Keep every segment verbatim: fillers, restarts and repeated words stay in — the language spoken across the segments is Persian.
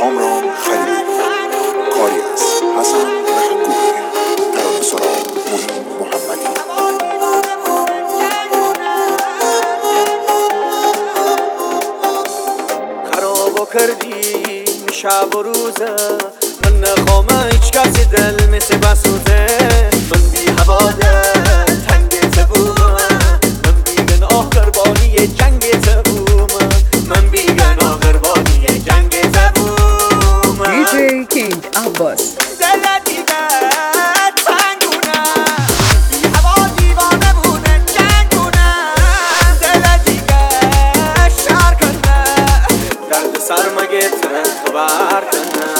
کامران خلیلی، کاری از حسن محکومی، ترانه سرا معین محمدی. خرابو کردی شب و روزه، من نخوام هیچ کسی دل مثل بسوزه. من بی هواده تنگ تبومه، من بیگن آخر بانی جنگ تبومه، من بیگن آخر بانی جنگ تبومه. دی جی کینگ عباس دل دیگه تنگونه، بی هوا دیوانه بونه جنگونه. دل دیگه شهر کنه، درد سر مگه تو بر کنه.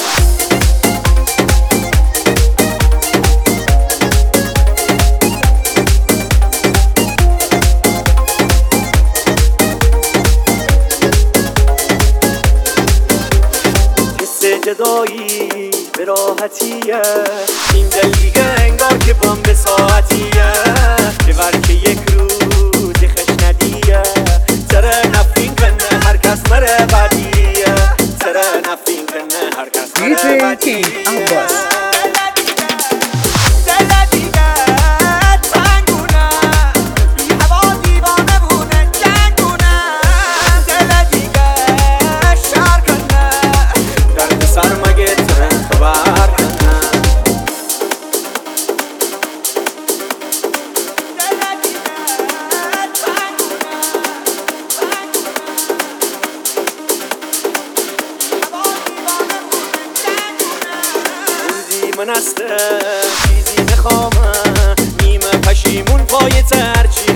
جدایی به راحتیه، این دل دیگه انگار که بام به ساعتیه. که ورکه یک روز خش ندیه، سره نفین کنه هر کس مره بدیه. سره نفین کنه هر کس مره بدیه. دی جی کینگ عباس من هستم چیزی نخوامم، نیمه پشیمون پای ترچی